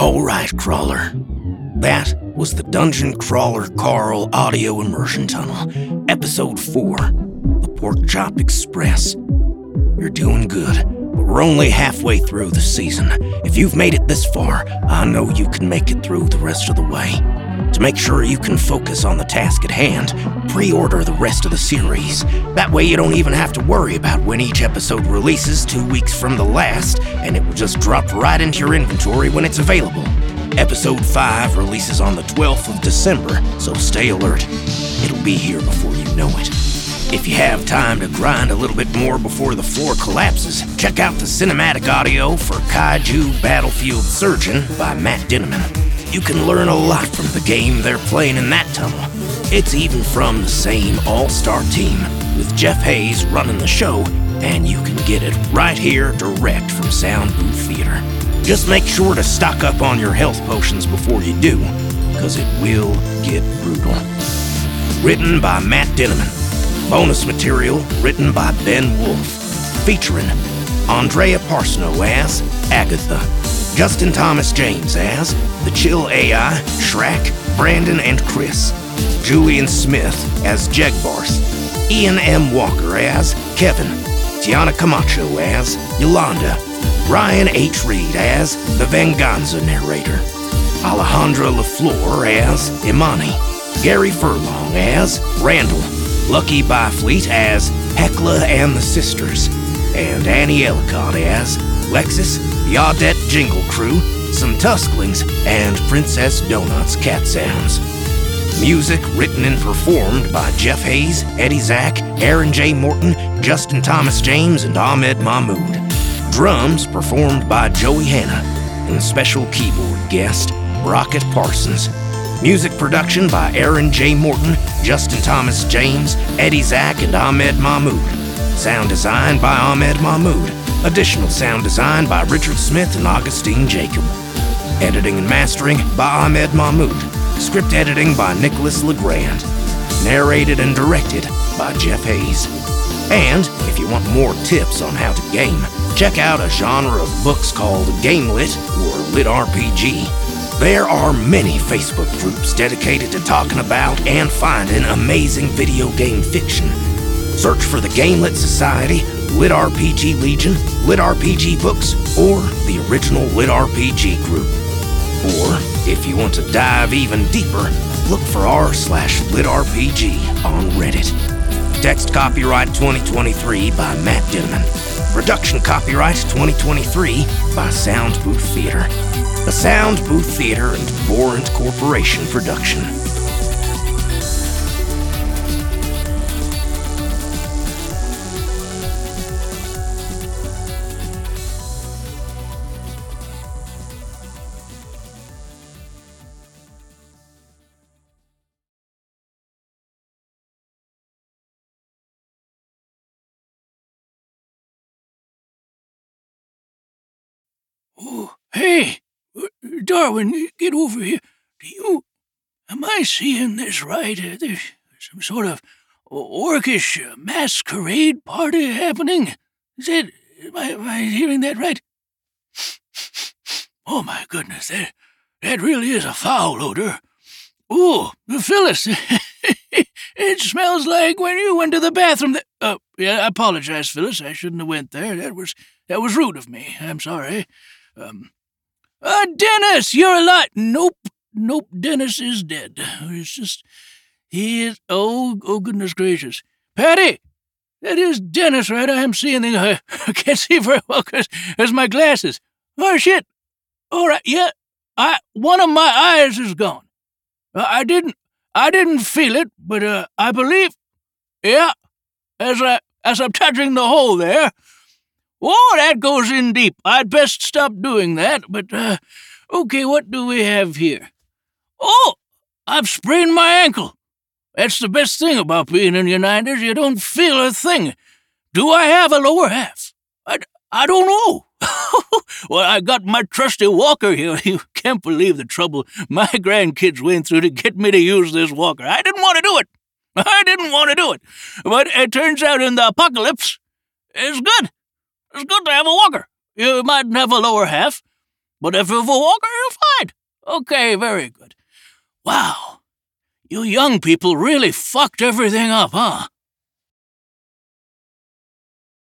All right, Crawler. That was the Dungeon Crawler Carl Audio Immersion Tunnel, Episode 4, The Pork Chop Express. You're doing good, but we're only halfway through the season. If you've made it this far, I know you can make it through the rest of the way. To make sure you can focus on the task at hand, pre-order the rest of the series. That way you don't even have to worry about when each episode releases 2 weeks from the last, and it will just drop right into your inventory when it's available. Episode 5 releases on the 12th of December, so stay alert. It'll be here before you know it. If you have time to grind a little bit more before the floor collapses, check out the cinematic audio for Kaiju Battlefield Surgeon by Matt Dinneman. You can learn a lot from the game they're playing in that tunnel. It's even from the same all-star team, with Jeff Hayes running the show, and you can get it right here direct from Sound Booth Theater. Just make sure to stock up on your health potions before you do, because it will get brutal. Written by Matt Dinneman. Bonus material written by Ben Wolf. Featuring Andrea Parsano as Agatha, Justin Thomas James as The Chill AI, Shrek, Brandon, and Chris, Julian Smith as Jegbarth, Ian M. Walker as Kevin, Tiana Camacho as Yolanda, Ryan H. Reed as the Venganza narrator, Alejandra LaFleur as Imani, Gary Furlong as Randall, Lucky Byfleet as Hecla and the Sisters, and Annie Ellicott as Lexus, the Audette Jingle Crew, some Tusklings, and Princess Donuts Cat Sounds. Music written and performed by Jeff Hayes, Eddie Zach, Aaron J. Morton, Justin Thomas James, and Ahmed Mahmood. Drums performed by Joey Hanna, and special keyboard guest, Rocket Parsons. Music production by Aaron J. Morton, Justin Thomas James, Eddie Zach, and Ahmed Mahmood. Sound design by Ahmed Mahmood. Additional sound design by Richard Smith and Augustine Jacob. Editing and mastering by Ahmed Mahmood. Script editing by Nicholas LeGrand. Narrated and directed by Jeff Hayes. And if you want more tips on how to game, check out a genre of books called GameLit or Lit RPG. There are many Facebook groups dedicated to talking about and finding amazing video game fiction. Search for the GameLit Society, Lit RPG Legion, Lit RPG Books, or the original Lit RPG group. Or, if you want to dive even deeper, look for r/LitRPG on Reddit. Text copyright 2023 by Matt Dinneman. Production copyright 2023 by Sound Booth Theater. A Sound Booth Theater and Vorant Corporation production. Oh, hey! Darwin, get over here. Am I seeing this right? There's some sort of orcish masquerade party happening? Am I hearing that right? Oh my goodness, that really is a foul odor. Oh, Phyllis, it smells like when you went to the bathroom. Yeah, I apologize, Phyllis. I shouldn't have went there. That was rude of me. I'm sorry. Dennis, you're alive. Nope, Dennis is dead. It's just, oh goodness gracious. Patty, that is Dennis, right? I am seeing things. I can't see very well because my glasses. Oh, shit. All right, yeah, one of my eyes is gone. I didn't feel it, but, I believe, yeah, as I'm touching the hole there. Oh, that goes in deep. I'd best stop doing that, but, okay, what do we have here? Oh, I've sprained my ankle. That's the best thing about being in your 90s. You don't feel a thing. Do I have a lower half? I don't know. Well, I got my trusty walker here. You can't believe the trouble my grandkids went through to get me to use this walker. I didn't want to do it. But it turns out in the apocalypse, it's good. It's good to have a walker. You mightn't have a lower half, but if you have a walker, you're Okay, very good. Wow. You young people really fucked everything up, huh?